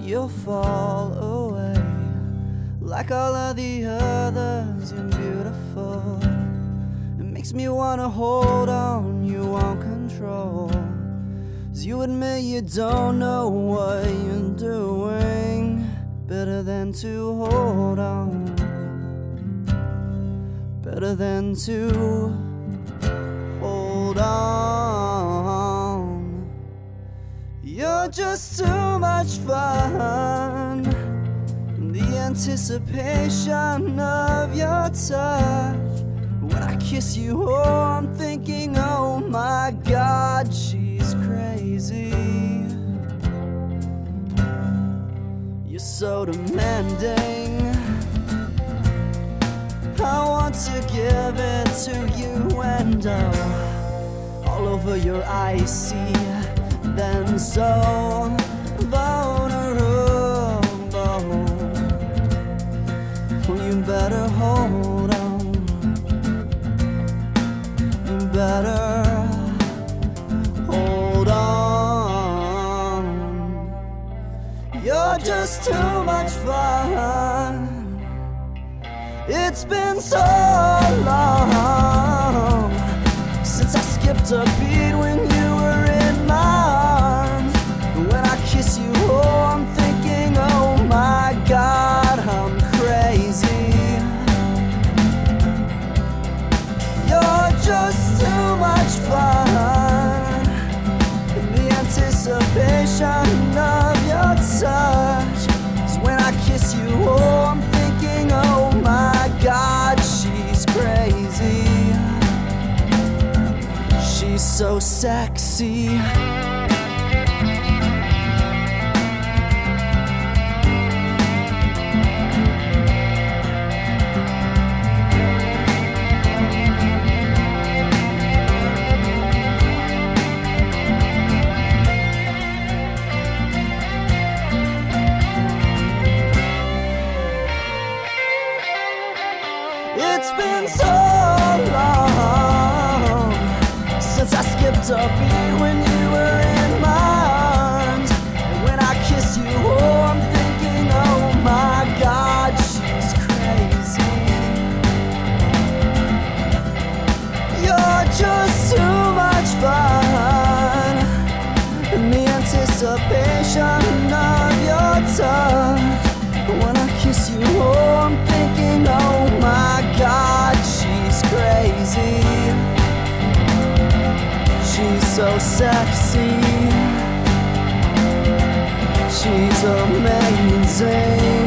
you'll fall away. Like all of the others, you're beautiful. It makes me wanna hold on, you want control. 'Cause you admit you don't know what you're doing. Better than to hold on. Better than to hold on. You're just too much fun. The anticipation of your touch. When I kiss you, oh, I'm thinking, oh my God, she's crazy. You're so demanding. I want to give it to you, and all over your eyes, see, then so vulnerable. You better hold on. You better hold on. You're just too much fun. It's been so long since I skipped a beat when you were in my arms. When I kiss you, oh, I'm thinking, oh my God, I'm crazy. You're just too much fun. The anticipation of your touch. 'Cause when I kiss you, oh, I'm thinking, oh my God, she's crazy. She's so sexy. It's been so long since I skipped a beat when you were in my arms. And when I kiss you, oh, I'm thinking, oh my God, she's crazy. You're just too much fun. And the anticipation of your touch. But when I kiss you, oh, I'm thinking, oh my God, she's crazy. She's so sexy. She's amazing.